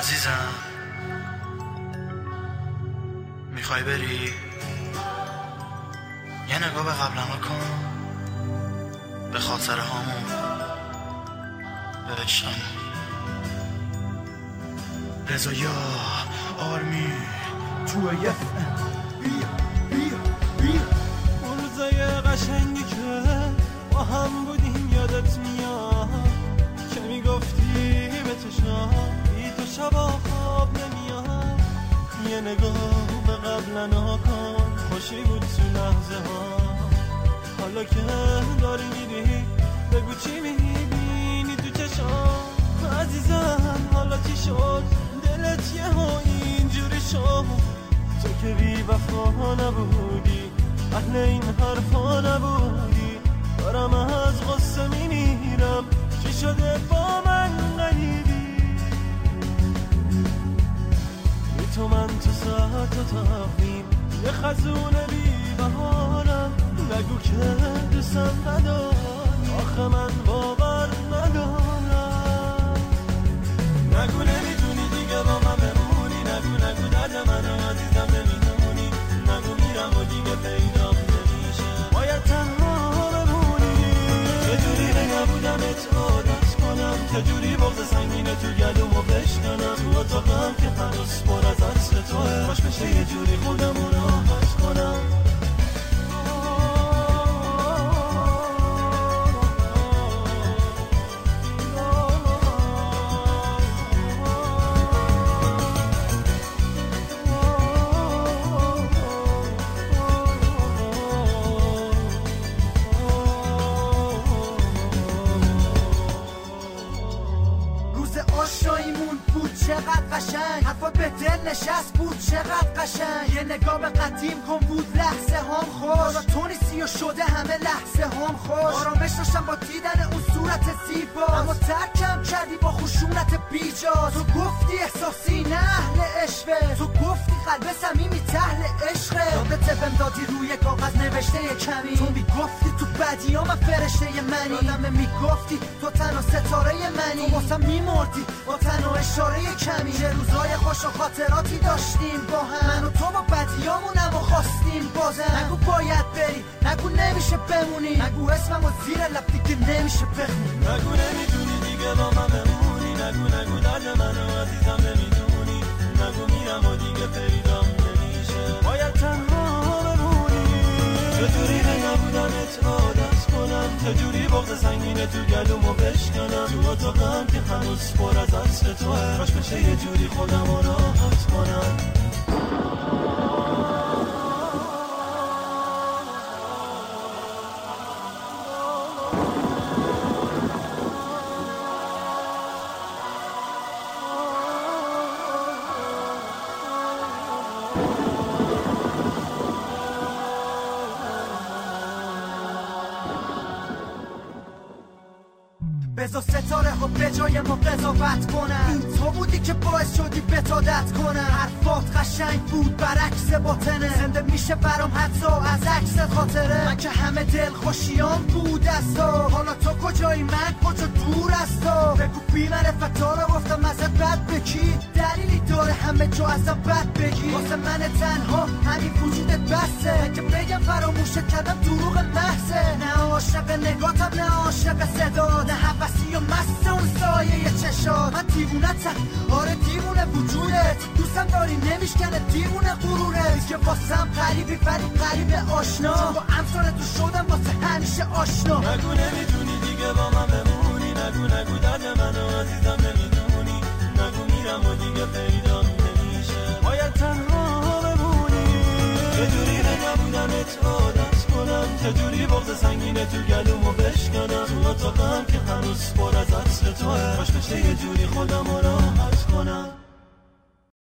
عزیزم میخوای بری؟ یه نگاه به قبلا کن، به خاطره هامون، به عشقمون. رضا یا آرمی تو بیا اون روزای قشنگی که با هم بودیم یادت میاد که میگفتی به تو شایی تو شبا خواب نمیاد. یه نگاه به قبلا کن، خوشی بود تو لحظه ها. حالا که داری میری بگو چی میبینی تو چشام عزیزم. حالا چی شد دلت یه ها اینجوری شد؟ تو که بی وفا نبودی، اهل این حرفا نبودی. دارم از غصه میمیرم، چی شده با من غریبی؟ بی تو من تو ساعت و تقویم یه خزون بی بهارم. نگو که دوستم نداری، آخه من باور ندارم. نگو نمیتونی دیگه با من بمونی، نگو درد منو عزیزم نمیدونی. نگو میرم و دیگه پیدام نمیشه، باید تنها بمونی. چجوری نبودمت عادت کنم، چجوری بغض سنگینه تو گلومو بشکنم. تو اتاقم که هنوز پر از عطر توه، باش بشه یه جوری خودمو راحت کنم. آشناییمون بود چقدر قشنگ، حرفا به دل نشست بود چقدر قشنگ. یه نگاه به قدیم کن بود لحظه هم خوش. حالا تو نیستی و شده همه لحظه هم خوش. آرامش داشتم با دیدن اون صورت زیبا، اما ترکم کردی با خشونت بیجا. تو گفتی احساسی نه اهل عشقه، تو گفتی قلب صمیمی تهل عشقه. یادت بهم دادی روی کاغذ نوشته یه کمی، تو میگفتی تو بدیام من فرشته منی. یادم میگفتی تو تنها ستاره منی، تو واسم میمردی با تنها اشاره کمی. چه روزای خوش و خاطراتی داشتیم با هم، من و تو با بدیامونم و خواستیم بازم. نگو باید بری، نگو نمیشه بمونی، نگو اسممو زیر لب دیگه نمیشه بخونی. نگو نمیتونی دیگه با من بمونی، نگو درد منو عزیزم نمیدونی. نگو میرم و دیگه پیدام نمیشه، باید تنها بمونی. چجوری نبودمت عادت کنم، چجوری بغض سنگینه تو گلومو بشکنم. تو اتاقم که هنوز پر از عطر توه، باش بشه یه جوری خودمو راحت کنم. بذار ستاره ها به جای ما قضاوت کنن، این تو بودی که باعث شدی بتادت کنن. حرفات قشنگ بود برعکس باطنه، زنده میشه برام حتی از عکس خاطره. من که همه دل خوشیام بود از تو، حالا تو کجایی من کجا دور از تو. بگو بی معرفتا رو گفتم ازت بد بکی، دلیلی داره همه جا ازم بد بگی. واسه من تنها همین وجودت بسه، اگه بگم فراموشت کردم دروغ محضه. نه عاشق نگاتم نه عاشق صدا، نه حوثی و مست اون سایه چشات. من دیوونتم آره دیوونه وجودت، دوستم داری نمیشکنه دیوونه غرورت. که واسم قریبی ولی قریب آشنا، چون با امثال تو شدم واسه همیشه آشنا. نگو نمیتونی دیگه با من بمونی، نگو درد منو عزیزم نمیدونی. نگو میرم و دیگه پیدام نمیشه، باید تنها بمونی. چجوری نبودمت عادت کنم، چجوری بغض سنگینه تو گلومو بشکنم. تو اتاقم که هنوز پر از عطر توه، باش بشه یه جوری خودمو راحت کنم.